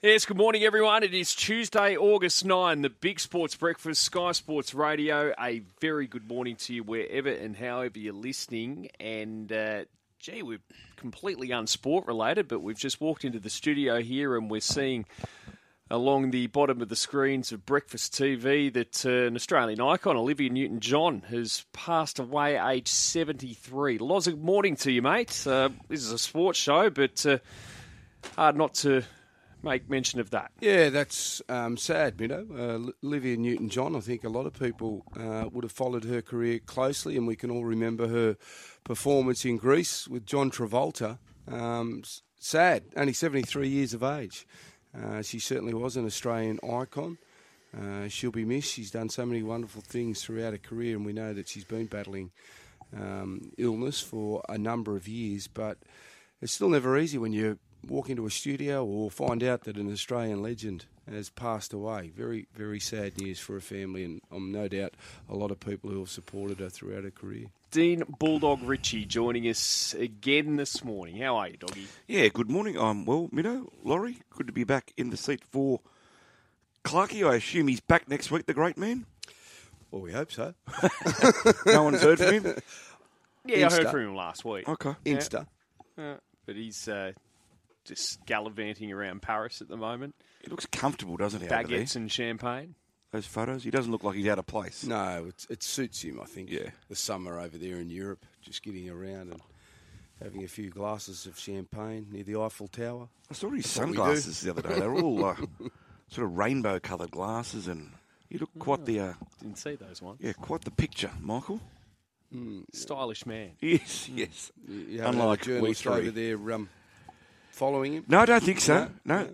Yes, good morning, everyone. It is Tuesday, August 9, the Big Sports Breakfast, Sky Sports Radio. A very good morning to you wherever and however you're listening. And, we're completely unsport related, but we've just walked into the studio here and we're seeing along the bottom of the screens of Breakfast TV that an Australian icon, Olivia Newton-John, has passed away aged 73. Loz, good morning to you, mate. This is a sports show, but hard not to make mention of that. Yeah, that's sad, Olivia Newton-John, I think a lot of people would have followed her career closely, and we can all remember her performance in Greece with John Travolta. Sad, only 73 years of age. She certainly was an Australian icon. She'll be missed. She's done so many wonderful things throughout her career, and we know that she's been battling illness for a number of years, but it's still never easy when you walk into a studio or find out that an Australian legend has passed away. Very, very sad news for her family, and I'm no doubt a lot of people who have supported her throughout her career. Dean Bulldog Ritchie joining us again this morning. How are you, Doggy? Yeah, good morning. I'm well, Mido. Laurie, good to be back in the seat for Clarkey. I assume he's back next week, the great man? Well, we hope so. No one's heard from him? Yeah, I heard from him last week. Okay. Insta. But he's just gallivanting around Paris at the moment. He looks comfortable, doesn't he, over there? Baguettes and champagne. Those photos, he doesn't look like he's out of place. No, it suits him, I think. Yeah. The summer over there in Europe, just getting around and having a few glasses of champagne near the Eiffel Tower. I saw his sunglasses the other day. They were all sort of rainbow-coloured glasses, and he looked quite the... Didn't see those ones. Yeah, quite the picture, Michael. Stylish man. Yes, yes. You have Unlike a journalist over there following him? No, I don't think so. No.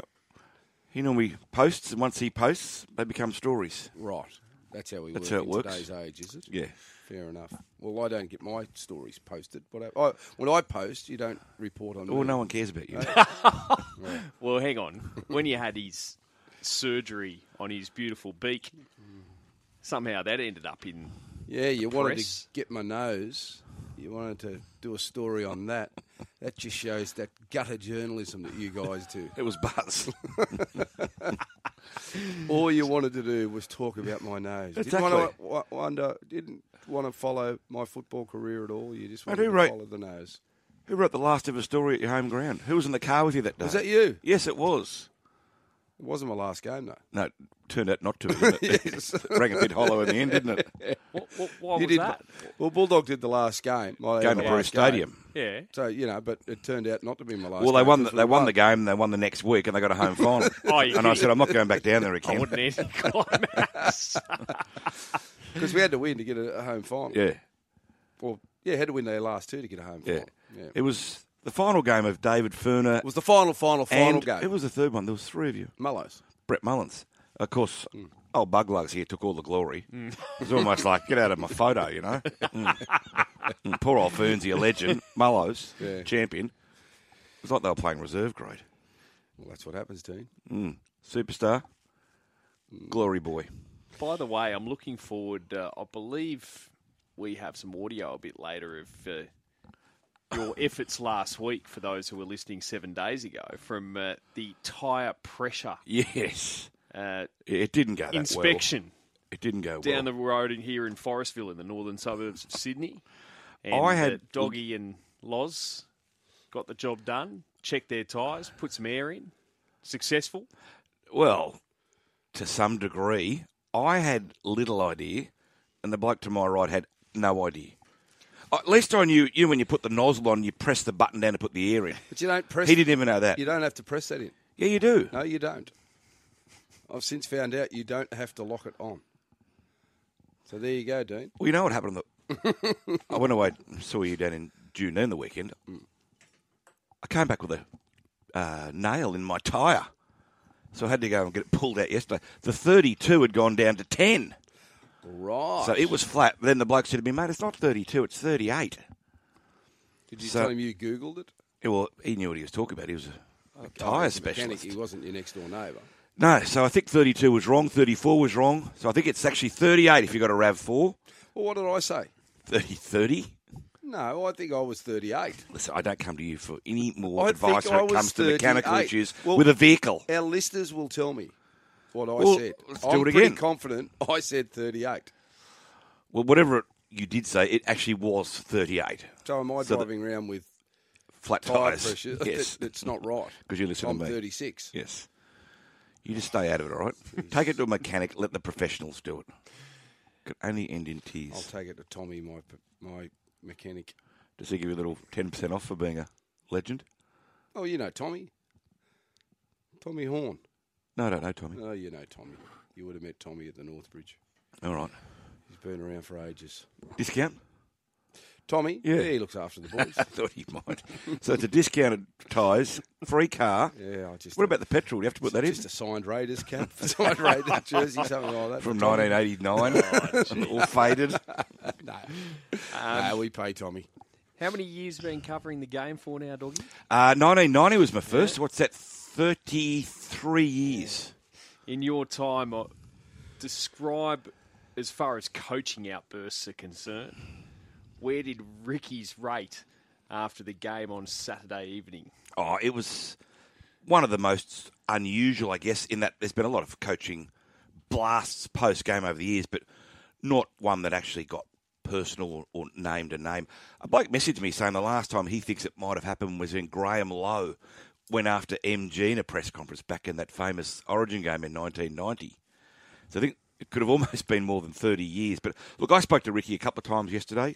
He normally posts, and once he posts, they become stories. Right. That's how That's how it works. Today's age, is it? Yeah. Fair enough. Well, I don't get my stories posted. But when I post, you don't report on me. Well, no one cares about you. Right. Well, hang on. When you had his surgery on his beautiful beak, somehow that ended up in Yeah, you the wanted press. to get my nose. You wanted to do a story on that. That just shows that gutter journalism that you guys do. It was Buzz. All you wanted to do was talk about my nose. Exactly. Didn't want to follow my football career at all. You just Mate, wanted who to wrote- follow the nose. Who wrote the last ever story at your home ground? Who was in the car with you that day? Was that you? Yes, it was. It wasn't my last game, though. No, it turned out not to. Didn't it? Yes. It rang a bit hollow in the end, didn't it? Why You was did. that? Well, Bulldog did the last game. Game at Bruce Stadium. Yeah. So, but it turned out not to be my last Well, game. they won. because They we won the game. They won the next week, and they got a home final. Oh, you and I kidding? said, I'm not going back down there I again. wouldn't anticlimax. Because we had to win to get a home final. Yeah, Well, had to win their last two to get a home yeah. final. Yeah. It was the final game of David Furner. It was the final and game. It was the third one. There was three of you. Mullows. Brett Mullins. Of course, old Buglugs here took all the glory. It was almost like, get out of my photo, you know. Poor old Fernsey, a legend. Mullows, Yeah. champion. It was like they were playing reserve grade. Well, that's what happens, Dean. Superstar. Glory boy. By the way, I'm looking forward. I believe we have some audio a bit later of your efforts last week for those who were listening 7 days ago from the tyre pressure Yes. It didn't go that inspection well. It didn't go down well. the road in here in Forestville in the northern suburbs of Sydney. And I had- Doggy and Loz got the job done, checked their tyres, put some air in. Successful. Well, to some degree, I had little idea, and the bloke to my right had no idea. At least I knew when you put the nozzle on, you press the button down to put the air in. But you don't press. He didn't even know that. You don't have to press that in. Yeah, you do. No, you don't. I've since found out you don't have to lock it on. So there you go, Dean. Well, you know what happened? I went away and saw you down in Juneen the weekend. I came back with a nail in my tyre. So I had to go and get it pulled out yesterday. The 32 had gone down to 10. Right. So it was flat. Then the bloke said to me, mate, it's not 32, it's 38. Did you so- tell him you Googled it? Yeah, well, he knew what he was talking about. He was a Oh, tyre he's a mechanic. specialist. He wasn't your next door neighbour. No, so I think 32 was wrong, 34 was wrong. So I think it's actually 38 if you got a RAV4. Well, what did I say? 30. No, I think I was 38. Listen, I don't come to you for any more I advice think when I it was comes to mechanical 38. issues Well, with a vehicle. Our listeners will tell me what I Well, said. let's do I'm it pretty again. confident I said 38. Well, whatever you did say, it actually was 38. So am I So driving around with Flat tyre tyres. pressure? Yes. That's not right. Because you listen I'm to me. 36. Yes. You just stay out of it, all right? Take it to a mechanic. Let the professionals do it. Could only end in I'll tears. take it to Tommy, my mechanic. Does he give you a little 10% off for being a legend? Oh, you know Tommy. Tommy Horn. No, I don't know, Tommy. Oh, you know Tommy. You would have met Tommy at the Northbridge. All right. He's been around for ages. Discount? Tommy? Yeah. He looks after the boys. I thought he might. So it's a discounted tyres, free car. Yeah, I just. What about the petrol? Do you have to put that in? Just a signed Raiders cap, signed Raiders jersey, something like that. From for Tommy. 1989, all faded. No, we pay Tommy. How many years been covering the game for now, Doggy? 1990 was my first. What's that? 33 years. In your time, describe, as far as coaching outbursts are concerned, where did Ricky's rate after the game on Saturday evening? Oh, it was one of the most unusual, I guess, in that there's been a lot of coaching blasts post-game over the years, but not one that actually got personal or named a name. A bloke messaged me saying the last time he thinks it might have happened was when Graham Lowe went after MG in a press conference back in that famous Origin game in 1990. So I think it could have almost been more than 30 years. But look, I spoke to Ricky a couple of times yesterday.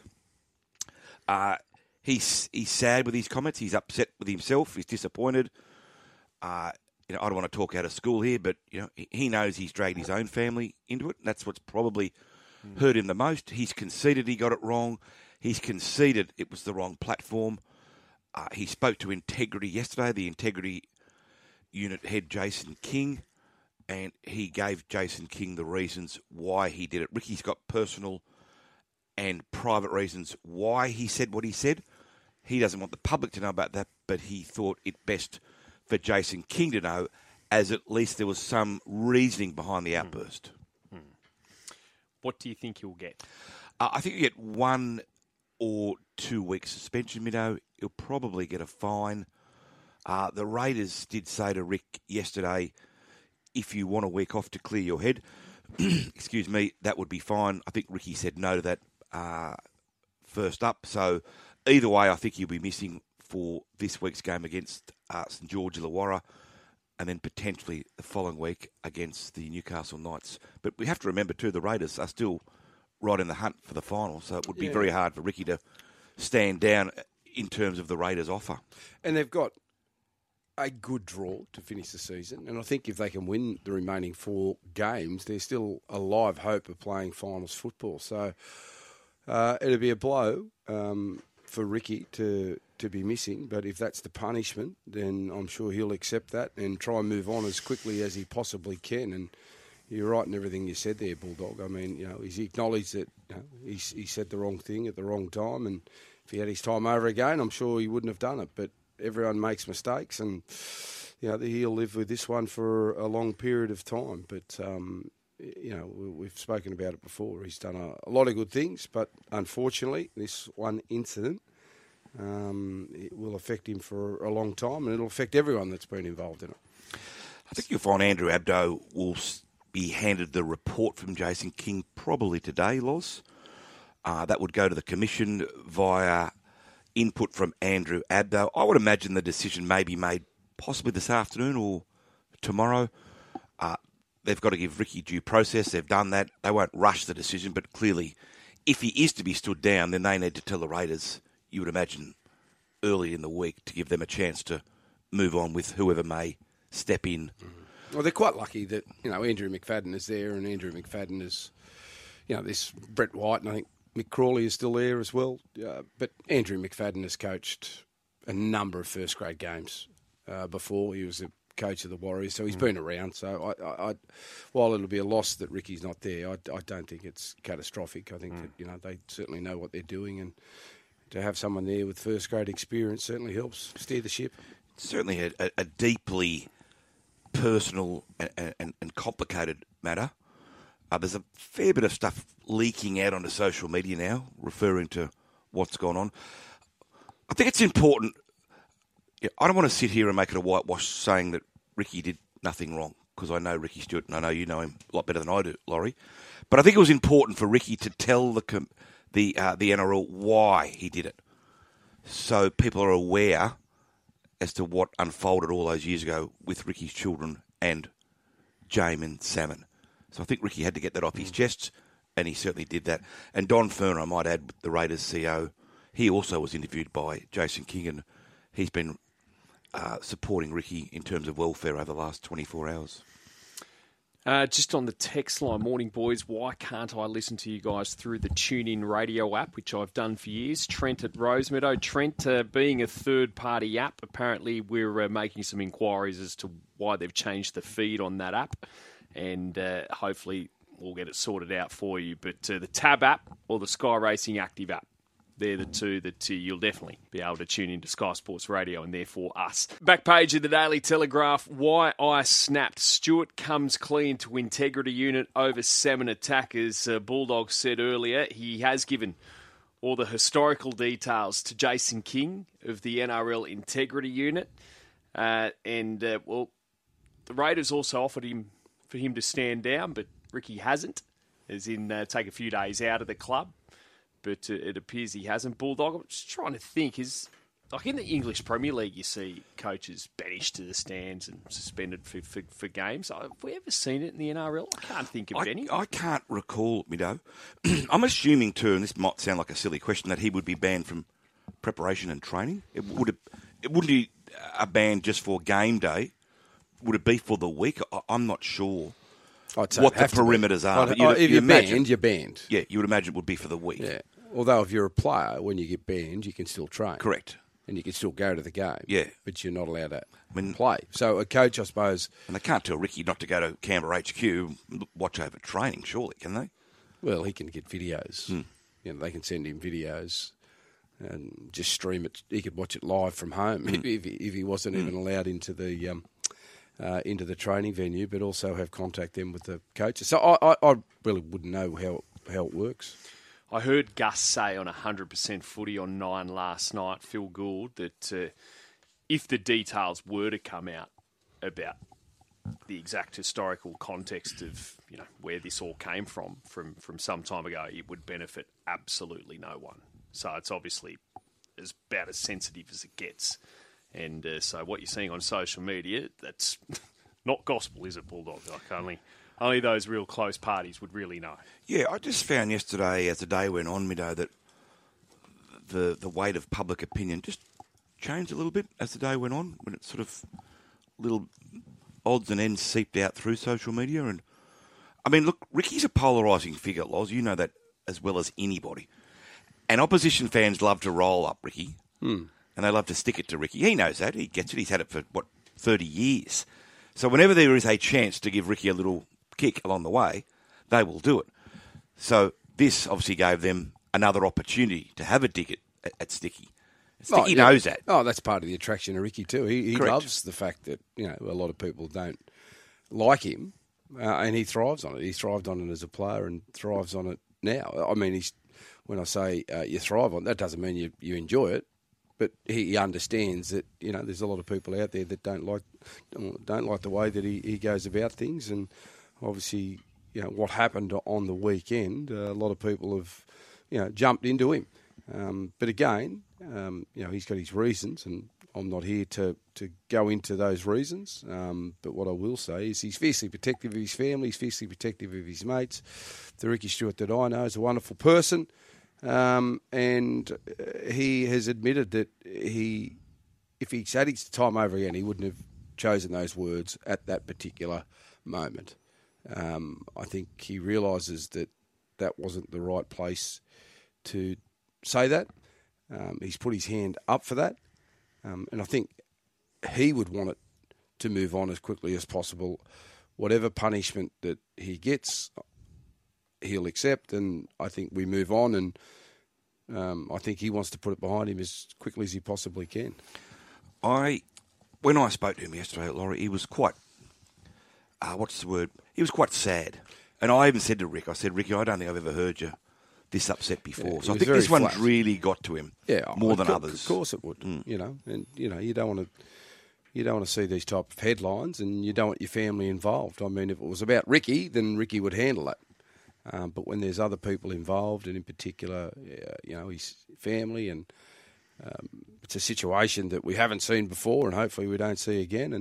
He's sad with his comments. He's upset with himself. He's disappointed. I don't want to talk out of school here, but he knows he's dragged his own family into it. And that's what's probably hurt him the most. He's conceded he got it wrong. He's conceded it was the wrong platform. He spoke to Integrity yesterday, the Integrity Unit head Jason King, and he gave Jason King the reasons why he did it. Ricky's got personal and private reasons why he said what he said. He doesn't want the public to know about that, but he thought it best for Jason King to know, as at least there was some reasoning behind the outburst. What do you think he'll get? I think you get 1 or 2 weeks suspension, Mido. He'll probably get a fine. The Raiders did say to Rick yesterday, if you want a week off to clear your head, excuse me, that would be fine. I think Ricky said no to that first up. So either way, I think he'll be missing for this week's game against St George Illawarra, and then potentially the following week against the Newcastle Knights. But we have to remember too, the Raiders are still right in the hunt for the final, so it would be very hard for Ricky to stand down in terms of the Raiders' offer. And they've got a good draw to finish the season, and I think if they can win the remaining 4 games, there's still a live hope of playing finals football. So it'll be a blow for Ricky to be missing, but if that's the punishment, then I'm sure he'll accept that and try and move on as quickly as he possibly can. And you're right in everything you said there, Bulldog. I mean, he's acknowledged that he said the wrong thing at the wrong time, and if he had his time over again, I'm sure he wouldn't have done it. But everyone makes mistakes, and he'll live with this one for a long period of time. But we've spoken about it before. He's done a lot of good things, but unfortunately, this one incident it will affect him for a long time, and it'll affect everyone that's been involved in it. I think you'll find Andrew Abdo will be handed the report from Jason King probably today, Loz. That would go to the Commission via input from Andrew Abdo. I would imagine the decision may be made possibly this afternoon or tomorrow. They've got to give Ricky due process. They've done that. They won't rush the decision, but clearly, if he is to be stood down, then they need to tell the Raiders, you would imagine, early in the week to give them a chance to move on with whoever may step in. Well, they're quite lucky that, Andrew McFadden is there, and Andrew McFadden is, this Brett White, and I think Mick Crawley is still there as well. But Andrew McFadden has coached a number of first-grade games before. He was a coach of the Warriors, so he's been around. So I while it'll be a loss that Ricky's not there, I don't think it's catastrophic. I think that, they certainly know what they're doing, and to have someone there with first-grade experience certainly helps steer the ship. Certainly a deeply personal and complicated matter. There's a fair bit of stuff leaking out onto social media now, referring to what's gone on. I think it's important. Yeah, I don't want to sit here and make it a whitewash saying that Ricky did nothing wrong, because I know Ricky Stewart and I know you know him a lot better than I do, Laurie. But I think it was important for Ricky to tell the NRL why he did it, so people are aware as to what unfolded all those years ago with Ricky's children and Jamin Salmon. So I think Ricky had to get that off his chest, and he certainly did that. And Don Furner, I might add, the Raiders CEO, he also was interviewed by Jason King, and he's been supporting Ricky in terms of welfare over the last 24 hours. Just on the text line, morning boys, why can't I listen to you guys through the TuneIn radio app, which I've done for years? Trent at Rosemeadow. Trent, being a third-party app, apparently we're making some inquiries as to why they've changed the feed on that app, and hopefully we'll get it sorted out for you. But the Tab app or the Sky Racing Active app, they're the two that you'll definitely be able to tune into Sky Sports Radio and therefore us. Back page of the Daily Telegraph, why I snapped. Stewart comes clean to integrity unit over salmon attackers. Bulldog said earlier he has given all the historical details to Jason King of the NRL integrity unit. Well, the Raiders also offered for him to stand down, but Ricky hasn't, as in take a few days out of the club. But it appears he hasn't. Bulldog, I'm just trying to think, like in the English Premier League, you see coaches banished to the stands and suspended for games. Have we ever seen it in the NRL? I can't think of any. I can't recall, Mido. I'm assuming too, and this might sound like a silly question, that he would be banned from preparation and training. It wouldn't be a ban just for game day. Would it be for the week? I'm not sure. What the perimeters are. If you're banned, you're banned. Yeah, you would imagine it would be for the week. Yeah. Although if you're a player, when you get banned, you can still train. Correct. And you can still go to the game. Yeah. But you're not allowed to play. So a coach, I suppose... And they can't tell Ricky not to go to Canberra HQ, watch over training, surely, can they? Well, he can get videos. You know, they can send him videos and just stream it. He could watch it live from home if he wasn't even allowed into the training venue, but also have contact then with the coaches. So I really wouldn't know how it works. I heard Gus say on 100% footy on 9 last night, Phil Gould, that if the details were to come out about the exact historical context of where this all came from some time ago, it would benefit absolutely no one. So it's obviously about as sensitive as it gets. And so what you're seeing on social media, that's not gospel, is it, Bulldog? Like only those real close parties would really know. Yeah, I just found yesterday, as the day went on, Mido, that the weight of public opinion just changed a little bit as the day went on, when it sort of little odds and ends seeped out through social media. And I mean, look, Ricky's a polarising figure, Loz. You know that as well as anybody. And opposition fans love to roll up Ricky. And they love to stick it to Ricky. He knows that. He gets it. He's had it for, 30 years. So whenever there is a chance to give Ricky a little kick along the way, they will do it. So this obviously gave them another opportunity to have a dig at Sticky. Sticky knows that. Oh, that's part of the attraction of Ricky too. He loves the fact that a lot of people don't like him, and he thrives on it. He thrived on it as a player and thrives on it now. I mean, when I say you thrive on it, that doesn't mean you enjoy it. But he understands that there's a lot of people out there that don't like the way that he goes about things, and obviously what happened on the weekend, a lot of people have jumped into him. But again, he's got his reasons, and I'm not here to go into those reasons. But what I will say is he's fiercely protective of his family, he's fiercely protective of his mates. The Ricky Stewart that I know is a wonderful person. And he has admitted that if he'd had his time over again, he wouldn't have chosen those words at that particular moment. I think he realises that wasn't the right place to say that. He's put his hand up for that. And I think he would want it to move on as quickly as possible. Whatever punishment that he gets, he'll accept, and I think we move on, and I think he wants to put it behind him as quickly as he possibly can. When I spoke to him yesterday, Laurie, he was quite, He was quite sad. And I even said to Rick, I said, Ricky, I don't think I've ever heard you this upset before. Yeah, so I he think was this very one's flat. really got to him more than others. Of course it would. You know, and you know you don't want to see these type of headlines, and you don't want your family involved. I mean, if it was about Ricky, then Ricky would handle it. But when there's other people involved, and in particular, you know, his family, and it's a situation that we haven't seen before, and hopefully we don't see again.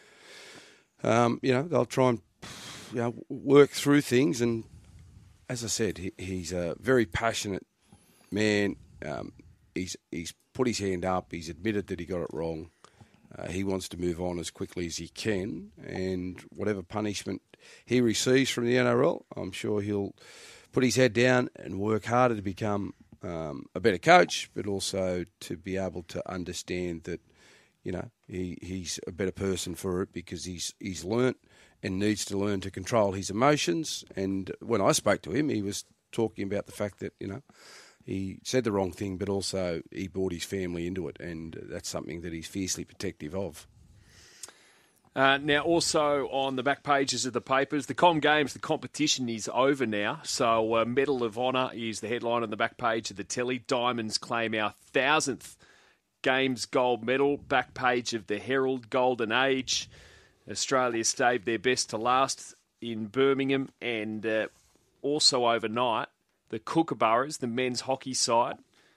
And you know, they'll try and work through things. And as I said, he's a very passionate man. He's put his hand up. He's admitted that he got it wrong. He wants to move on as quickly as he can, and whatever punishment he receives from the NRL, I'm sure he'll put his head down and work harder to become a better coach, but also to be able to understand that, you know, he's a better person for it because he's learnt and needs to learn to control his emotions. And when I spoke to him, he was talking about the fact that, you know, he said the wrong thing, but also he brought his family into it, and that's something that he's fiercely protective of. Now, also on the back pages of the papers, the Com Games, the competition is over now. So, Medal of Honour is the headline on the back page of the telly. Diamonds claim our 1,000th Games gold medal. Back page of the Herald, Golden Age. Australia staved their best to last in Birmingham, and also overnight, the Kookaburras, the men's hockey side,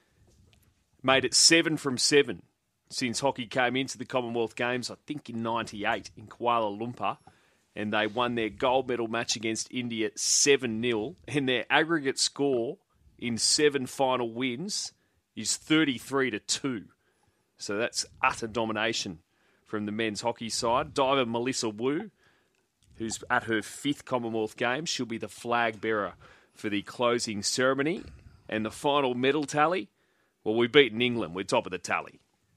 made it 7 from 7 since hockey came into the Commonwealth Games, I think in 98 in Kuala Lumpur, and they won their gold medal match against India 7-0, and their aggregate score in 7 final wins is 33-2. So that's utter domination from the men's hockey side. Diver Melissa Wu, who's at her 5th Commonwealth Games, she'll be the flag bearer for the closing ceremony. And the final medal tally, well, we've beaten England. We're top of the tally.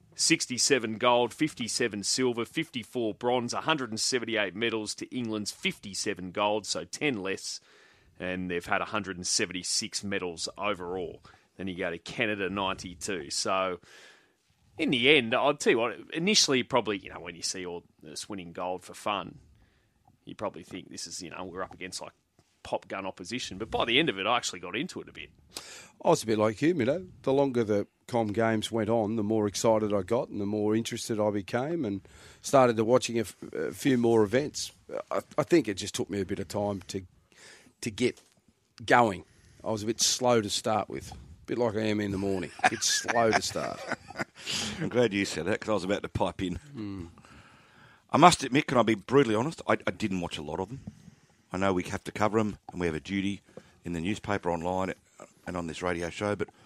67 gold, 57 silver, 54 bronze, 178 medals to England's 57 gold, so 10 less. And they've had 176 medals overall. Then you go to Canada, 92. So in the end, I'll tell you what, initially probably, you know, when you see all this winning gold for fun, you probably think this is, you know, we're up against like pop gun opposition. But by the end of it, I actually got into it a bit. I was a bit like you know. The longer the Com Games went on, the more excited I got and the more interested I became, and started to watching a few more events. I think it just took me a bit of time to get going. I was a bit slow to start with. A bit like I am in the morning. It's slow to start. I'm glad you said that because I was about to pipe in. I must admit, can I be brutally honest, I didn't watch a lot of them. I know we have to cover them and we have a duty in the newspaper, online and on this radio show, but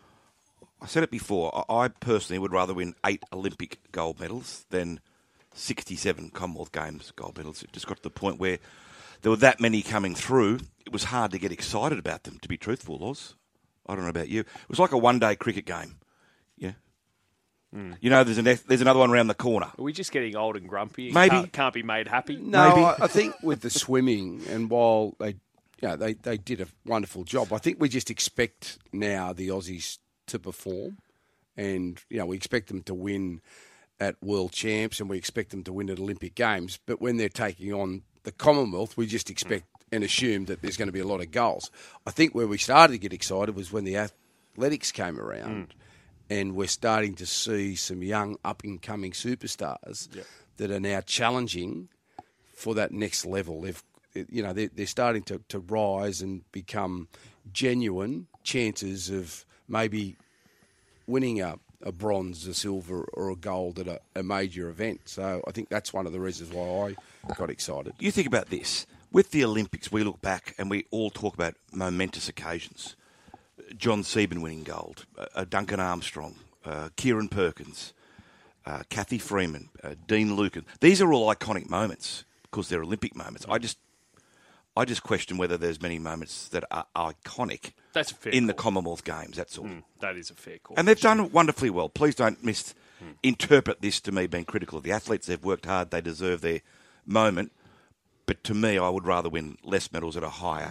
I said it before, I personally would rather win 8 Olympic gold medals than 67 Commonwealth Games gold medals. It just got to the point where there were that many coming through, it was hard to get excited about them, to be truthful, Oz. I don't know about you. It was like a one-day cricket game. Yeah. You know, there's another one around the corner. Are we just getting old and grumpy? Maybe. Can't be made happy? No, Maybe. I think with the swimming, and while they did a wonderful job, I think we just expect now the Aussies to perform, and you know we expect them to win at World Champs, and we expect them to win at Olympic Games. But when they're taking on the Commonwealth, we just expect and assume that there's going to be a lot of goals. I think where we started to get excited was when the athletics came around. And we're starting to see some young up-and-coming superstars that are now challenging for that next level. They're starting to rise and become genuine chances of maybe winning a bronze, a silver, or a gold at a major event. So I think that's one of the reasons why I got excited. You think about this. With the Olympics, we look back and we all talk about momentous occasions. John Seaborn winning gold, Duncan Armstrong, Kieran Perkins, Kathy Freeman, Dean Lucan. These are all iconic moments because they're Olympic moments. I just question whether there's many moments that are iconic That's a fair in call. the Commonwealth Games, that's all. That is a fair call. And they've done wonderfully well. Please don't misinterpret this to me being critical of the athletes. They've worked hard. They deserve their moment. But to me, I would rather win less medals on a higher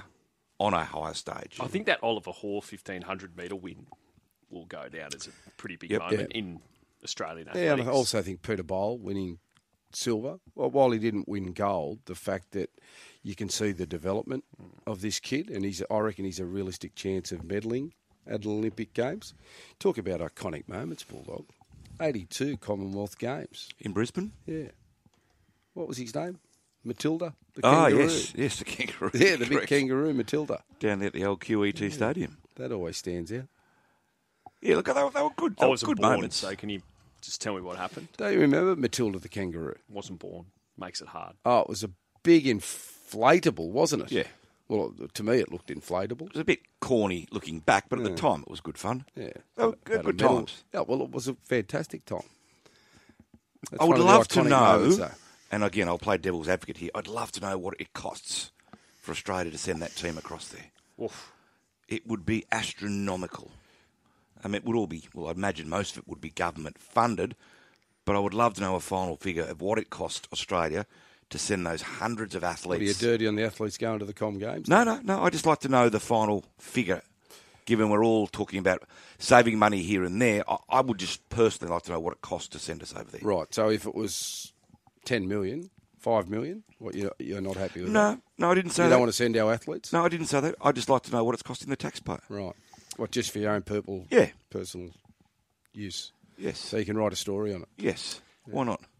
stage. I think that Oliver Hoare 1,500 metre win will go down as a pretty big moment in Australian athletics. Yeah, and I also think Peter Bowl winning silver. Well, while he didn't win gold, the fact that you can see the development of this kid, and I reckon he's a realistic chance of medaling at the Olympic Games. Talk about iconic moments, Bulldog. 82 Commonwealth Games. In Brisbane? Yeah. What was his name? Matilda? The Oh, kangaroo. yes, the kangaroo. Yeah, the big Correct. kangaroo, Matilda. Down there at the old QET Stadium. That always stands out. Yeah, look, they were good. I wasn't good born, moments. so can you just tell me what happened? Don't you remember Matilda the kangaroo? Wasn't born. Makes it hard. Oh, it was a big inflatable, wasn't it? Yeah. Well, to me, it looked inflatable. It was a bit corny looking back, but at the time it was good fun. Yeah. They were Had a good medal. times. Yeah, well, it was a fantastic time. That's I would one of the love to iconic know, moments, though. and again, I'll play devil's advocate here. I'd love to know what it costs for Australia to send that team across there. Oof. It would be astronomical. I mean, it would all be, well, I imagine most of it would be government funded, but I would love to know a final figure of what it cost Australia to send those hundreds of What, are you athletes. dirty on the athletes going to the Com Games? No. I just like to know the final figure. Given we're all talking about saving money here and there, I would just personally like to know what it costs to send us over there. Right, so if it was 10 million, 5 million, what, you're not happy with No, that? I didn't say You that. don't want to send our athletes? No, I didn't say that. I'd just like to know what it's costing the taxpayer. Right. What, just for your own Yeah. personal use? Yes. So you can write a story on it. Yes. Why not?